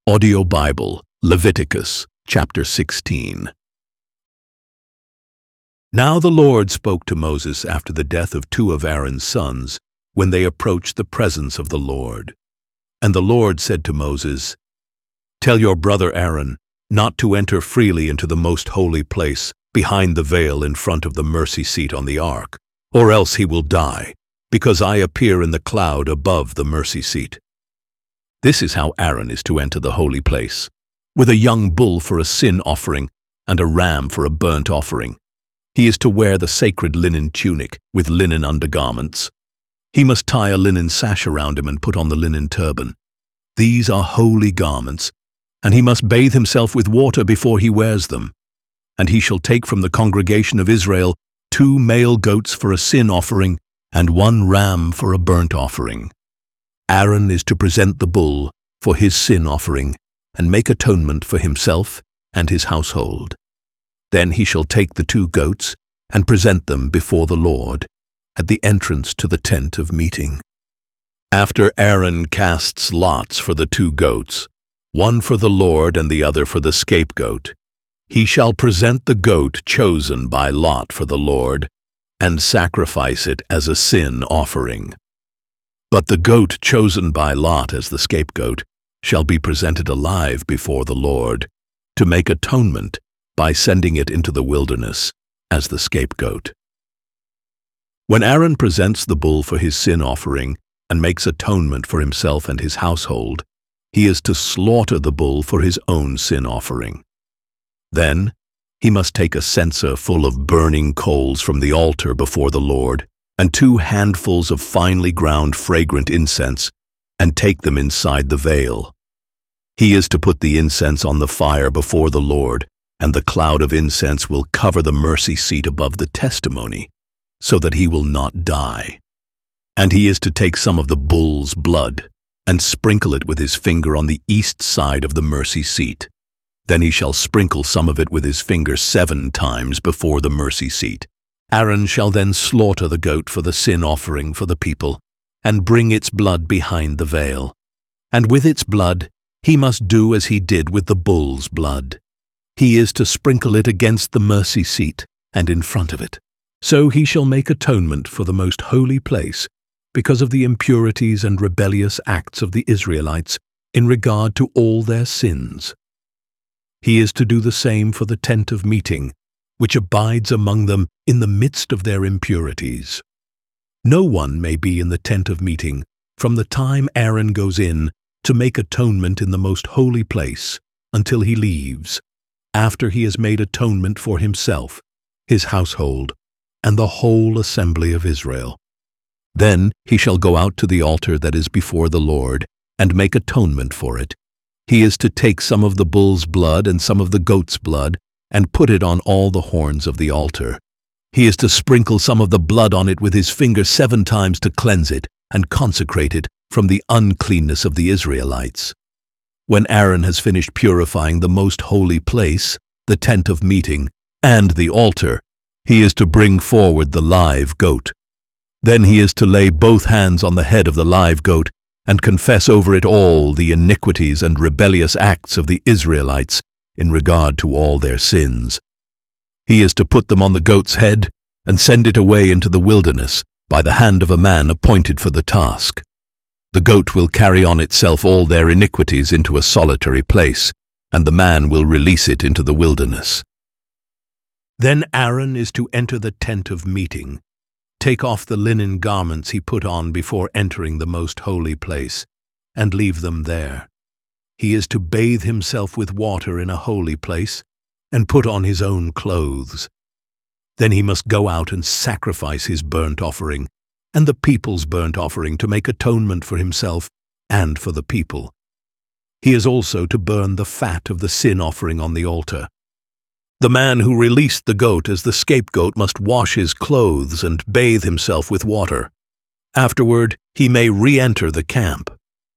Audio Bible, Leviticus, chapter 16. Now the Lord spoke to Moses after the death of two of Aaron's sons, when they approached the presence of the Lord. And the Lord said to Moses, "Tell your brother Aaron not to enter freely into the most holy place behind the veil in front of the mercy seat on the ark, or else he will die, because I appear in the cloud above the mercy seat." This is how Aaron is to enter the holy place, with a young bull for a sin offering and a ram for a burnt offering. He is to wear the sacred linen tunic with linen undergarments. He must tie a linen sash around him and put on the linen turban. These are holy garments, and he must bathe himself with water before he wears them. And he shall take from the congregation of Israel 2 male goats for a sin offering and 1 ram for a burnt offering. Aaron is to present the bull for his sin offering and make atonement for himself and his household. Then he shall take the 2 goats and present them before the Lord at the entrance to the tent of meeting. After Aaron casts lots for the 2 goats, one for the Lord and the other for the scapegoat, he shall present the goat chosen by lot for the Lord and sacrifice it as a sin offering. But the goat chosen by lot as the scapegoat shall be presented alive before the Lord to make atonement by sending it into the wilderness as the scapegoat. When Aaron presents the bull for his sin offering and makes atonement for himself and his household, he is to slaughter the bull for his own sin offering. Then he must take a censer full of burning coals from the altar before the Lord and 2 handfuls of finely ground fragrant incense, and take them inside the veil. He is to put the incense on the fire before the Lord, and the cloud of incense will cover the mercy seat above the testimony, so that he will not die. And he is to take some of the bull's blood, and sprinkle it with his finger on the east side of the mercy seat. Then he shall sprinkle some of it with his finger 7 times before the mercy seat. Aaron shall then slaughter the goat for the sin offering for the people, and bring its blood behind the veil. And with its blood he must do as he did with the bull's blood. He is to sprinkle it against the mercy seat and in front of it. So he shall make atonement for the most holy place, because of the impurities and rebellious acts of the Israelites in regard to all their sins. He is to do the same for the tent of meeting, which abides among them in the midst of their impurities. No one may be in the tent of meeting from the time Aaron goes in to make atonement in the most holy place until he leaves, after he has made atonement for himself, his household, and the whole assembly of Israel. Then he shall go out to the altar that is before the Lord and make atonement for it. He is to take some of the bull's blood and some of the goat's blood and put it on all the horns of the altar. He is to sprinkle some of the blood on it with his finger 7 times to cleanse it and consecrate it from the uncleanness of the Israelites. When Aaron has finished purifying the most holy place, the tent of meeting, and the altar, he is to bring forward the live goat. Then he is to lay both hands on the head of the live goat and confess over it all the iniquities and rebellious acts of the Israelites in regard to all their sins. He is to put them on the goat's head and send it away into the wilderness by the hand of a man appointed for the task. The goat will carry on itself all their iniquities into a solitary place, and the man will release it into the wilderness. Then Aaron is to enter the tent of meeting, take off the linen garments he put on before entering the most holy place, and leave them there. He is to bathe himself with water in a holy place and put on his own clothes. Then he must go out and sacrifice his burnt offering and the people's burnt offering to make atonement for himself and for the people. He is also to burn the fat of the sin offering on the altar. The man who released the goat as the scapegoat must wash his clothes and bathe himself with water. Afterward, he may re-enter the camp.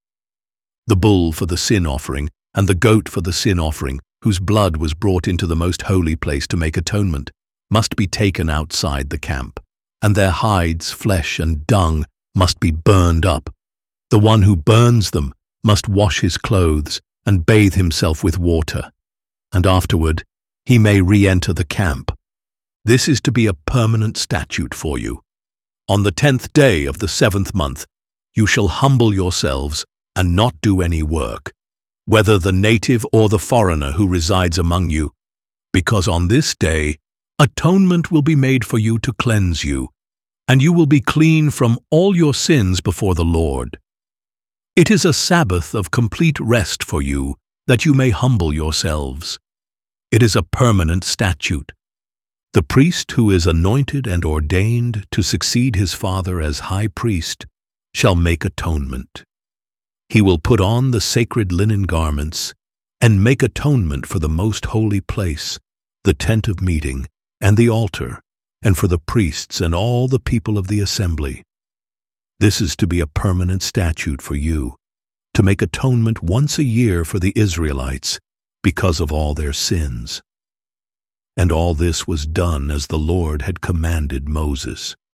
The bull for the sin offering and the goat for the sin offering, whose blood was brought into the most holy place to make atonement, must be taken outside the camp, and their hides, flesh, and dung must be burned up. The one who burns them must wash his clothes and bathe himself with water, and afterward he may re-enter the camp. This is to be a permanent statute for you. On the 10th day of the 7th month, you shall humble yourselves and not do any work, whether the native or the foreigner who resides among you, because on this day atonement will be made for you to cleanse you, and you will be clean from all your sins before the Lord. It is a Sabbath of complete rest for you, that you may humble yourselves. It is a permanent statute. The priest who is anointed and ordained to succeed his father as high priest shall make atonement. He will put on the sacred linen garments and make atonement for the most holy place, the tent of meeting, and the altar, and for the priests and all the people of the assembly. This is to be a permanent statute for you, to make atonement once a year for the Israelites because of all their sins. And all this was done as the Lord had commanded Moses.